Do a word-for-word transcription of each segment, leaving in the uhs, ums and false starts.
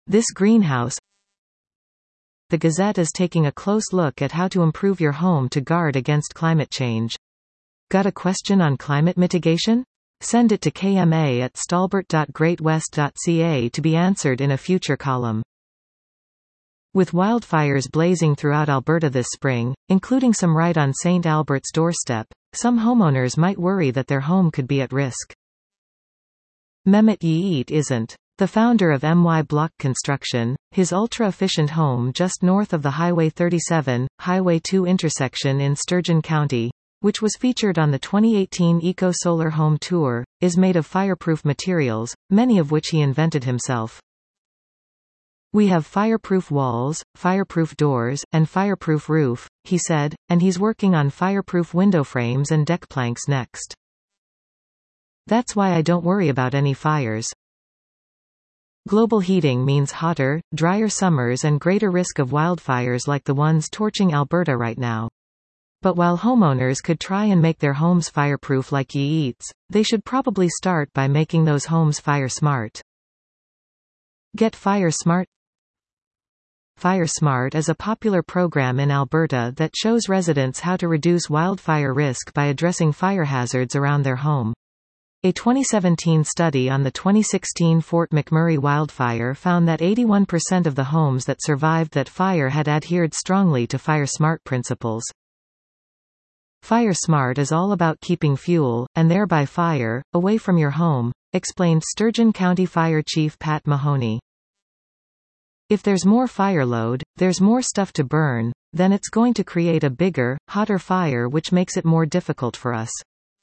This greenhouse. The Gazette is taking a close look at how to improve your home to guard against climate change. Got a question on climate mitigation? Send it to k m a at stalbert dot great west dot c a to be answered in a future column. With wildfires blazing throughout Alberta this spring, including some right on Saint Albert's doorstep, some homeowners might worry that their home could be at risk. Mehmet Yiğit isn't. The founder of M Y Block Construction, his ultra-efficient home just north of the Highway thirty-seven, Highway two intersection in Sturgeon County, which was featured on the twenty eighteen Eco Solar Home Tour, is made of fireproof materials, many of which he invented himself. We have fireproof walls, fireproof doors, and fireproof roof, he said, and he's working on fireproof window frames and deck planks next. That's why I don't worry about any fires. Global heating means hotter, drier summers and greater risk of wildfires like the ones torching Alberta right now. But while homeowners could try and make their homes fireproof like Yiğit's, they should probably start by making those homes fire smart. Get Fire Smart. Fire Smart is a popular program in Alberta that shows residents how to reduce wildfire risk by addressing fire hazards around their home. A twenty seventeen study on the twenty sixteen Fort McMurray wildfire found that eighty-one percent of the homes that survived that fire had adhered strongly to Fire Smart principles. Fire Smart is all about keeping fuel, and thereby fire, away from your home, explained Sturgeon County Fire Chief Pat Mahoney. If there's more fire load, there's more stuff to burn, then it's going to create a bigger, hotter fire, which makes it more difficult for us.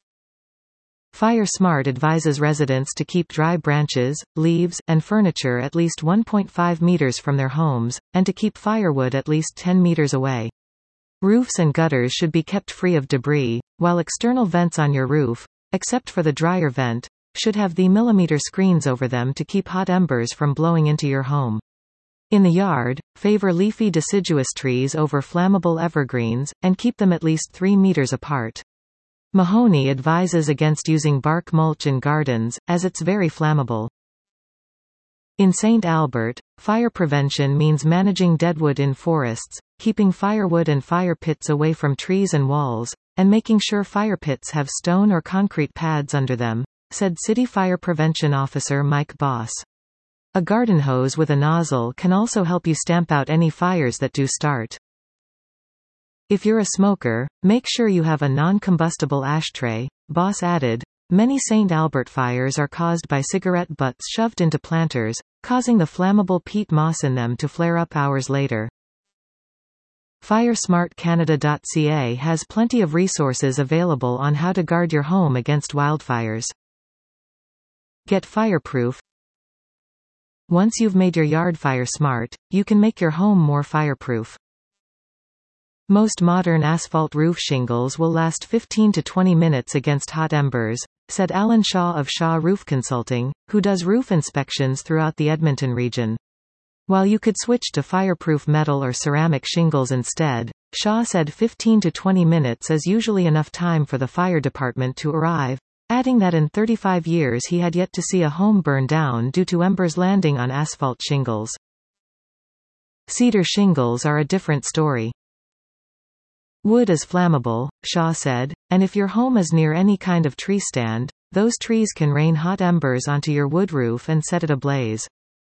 Fire Smart advises residents to keep dry branches, leaves, and furniture at least one point five meters from their homes, and to keep firewood at least ten meters away. Roofs and gutters should be kept free of debris, while external vents on your roof, except for the dryer vent, should have the millimeter screens over them to keep hot embers from blowing into your home. In the yard, favor leafy deciduous trees over flammable evergreens, and keep them at least three meters apart. Mahoney advises against using bark mulch in gardens, as it's very flammable. In Saint Albert, fire prevention means managing deadwood in forests, keeping firewood and fire pits away from trees and walls, and making sure fire pits have stone or concrete pads under them, said City Fire Prevention Officer Mike Boss. A garden hose with a nozzle can also help you stamp out any fires that do start. If you're a smoker, make sure you have a non-combustible ashtray, Boss added. Many Saint Albert fires are caused by cigarette butts shoved into planters, causing the flammable peat moss in them to flare up hours later. Fire Smart Canada dot c a has plenty of resources available on how to guard your home against wildfires. Get fireproof. Once you've made your yard fire smart, you can make your home more fireproof. Most modern asphalt roof shingles will last fifteen to twenty minutes against hot embers, said Alan Shaw of Shaw Roof Consulting, who does roof inspections throughout the Edmonton region. While you could switch to fireproof metal or ceramic shingles instead, Shaw said fifteen to twenty minutes is usually enough time for the fire department to arrive, adding that in thirty-five years he had yet to see a home burn down due to embers landing on asphalt shingles. Cedar shingles are a different story. Wood is flammable, Shaw said, and if your home is near any kind of tree stand, those trees can rain hot embers onto your wood roof and set it ablaze.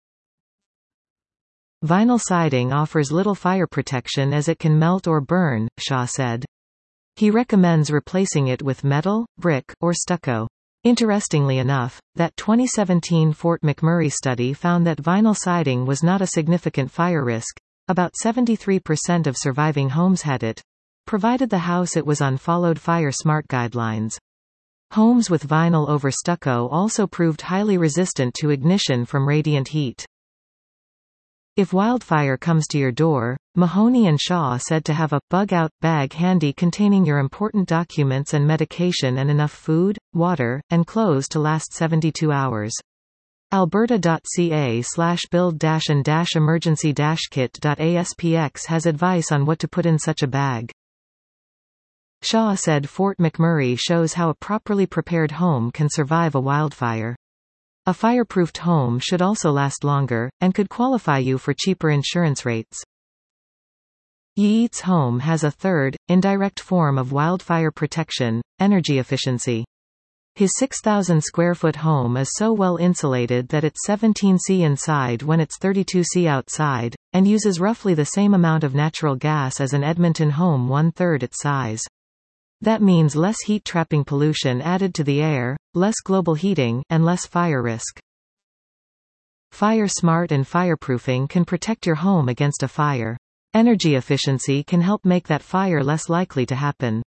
Vinyl siding offers little fire protection as it can melt or burn, Shaw said. He recommends replacing it with metal, brick, or stucco. Interestingly enough, that twenty seventeen Fort McMurray study found that vinyl siding was not a significant fire risk. About seventy-three percent of surviving homes had it, provided the house it was on followed Fire Smart guidelines. Homes with vinyl over stucco also proved highly resistant to ignition from radiant heat. If wildfire comes to your door, Mahoney and Shaw said to have a bug-out bag handy containing your important documents and medication and enough food, water, and clothes to last seventy-two hours. alberta dot c a slash build dash and dash emergency dash kit dot a s p x has advice on what to put in such a bag. Shaw said Fort McMurray shows how a properly prepared home can survive a wildfire. A fireproofed home should also last longer, and could qualify you for cheaper insurance rates. Yeats Home has a third, indirect form of wildfire protection: energy efficiency. His six thousand square foot home is so well insulated that it's seventeen degrees inside when it's thirty-two degrees outside, and uses roughly the same amount of natural gas as an Edmonton home one-third its size. That means less heat-trapping pollution added to the air, less global heating, and less fire risk. Fire Smart and fireproofing can protect your home against a fire. Energy efficiency can help make that fire less likely to happen.